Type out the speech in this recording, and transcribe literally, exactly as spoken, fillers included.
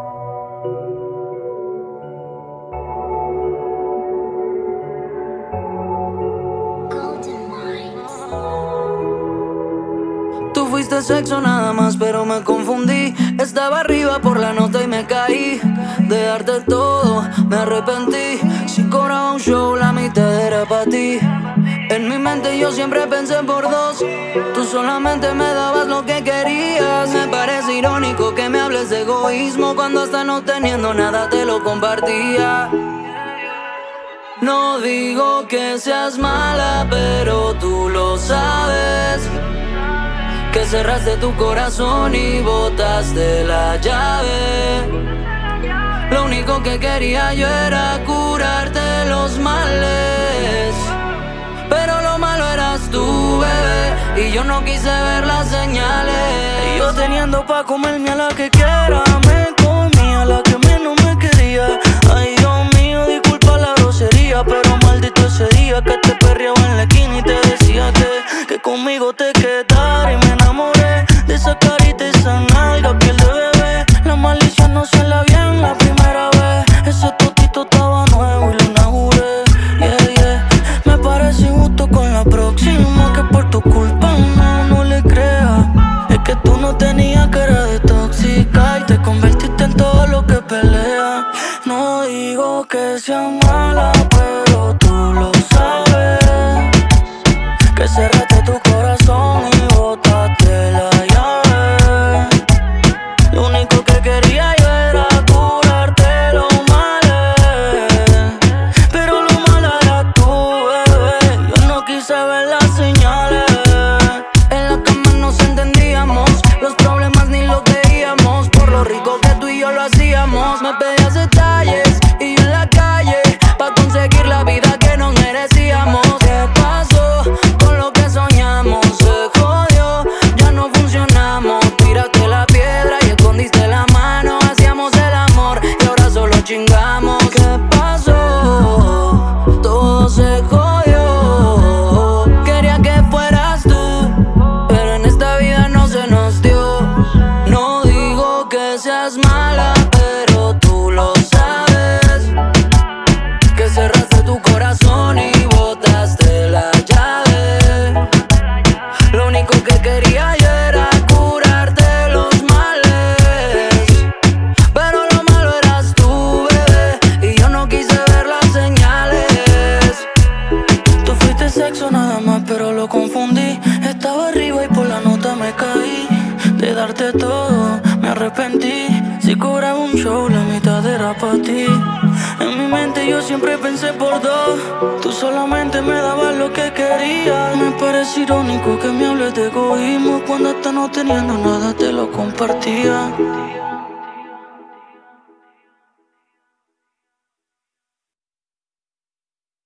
Tú fuiste sexo nada más, pero me confundí. Estaba arriba por la nota y me caí. De darte todo, me arrepentí. Si cobraba un show, la mitad era para ti. En mi mente yo siempre pensé por dos. Tú solamente me dabas lo que querías. Me parece irónico que me hables de egoísmo cuando hasta no teniendo nada te lo compartía. No digo que seas mala, pero tú lo sabes. Que cerraste tu corazón y botaste la llave. Lo único que quería yo era curarte los males, pero lo malo eras tú, bebé, y yo no quise ver las señales. Y yo teniendo pa' comerme a la que quiera, me comía a la que menos me quería. Ay, Dios mío, disculpa la grosería, pero maldito ese día que te perreaba en la esquina y te decía que, que conmigo te quedara. Y me enamoré de esa carita y esa nalga, piel de bebé. La malicia no se la vi en la primera vez. Ese totito estaba nuevo y lo inauguré. Yeah, yeah. Me parece injusto con la próxima, que por tu culpa no, no le crea. Es que tú no tenías cara de tóxica y te convertiste en todo lo que pelea. No digo que sea mala, pero tú lo sabes. Que cerraste tu corazón y botaste la llave. Lo único que quería yo era curarte los males, pero lo malo era tú, bebé. Yo no quise ver las señales. En la cama nos entendíamos, los problemas ni los veíamos. Por lo rico que tú y yo lo hacíamos. Me pedías detalles y yo en la calle pa' conseguir la vida que nos merecíamos. ¿Qué pasó con lo que soñamos? Se jodió, ya no funcionamos. Tiraste la piedra y escondiste la mano. Hacíamos el amor y ahora solo chingamos. ¿Qué pasó? Todo se jodió. Quería que fueras tú, pero en esta vida no se nos dio. No digo que seas mala, pero tú lo sabes. Que cerraste tu corazón y botaste la llave. Lo único que quería yo era curarte los males, pero lo malo eras tú, bebé, y yo no quise ver las señales. Tú fuiste sexo nada más, pero lo confundí. Estaba arriba y por la nota me caí. De darte todo, me arrepentí. Si cobraba un show, la mitad era pa' ti. En mi mente yo siempre pensé por dos. Tú solamente me dabas lo que querías. Me parece irónico que me hables de egoísmo cuando hasta no teniendo nada te lo compartía.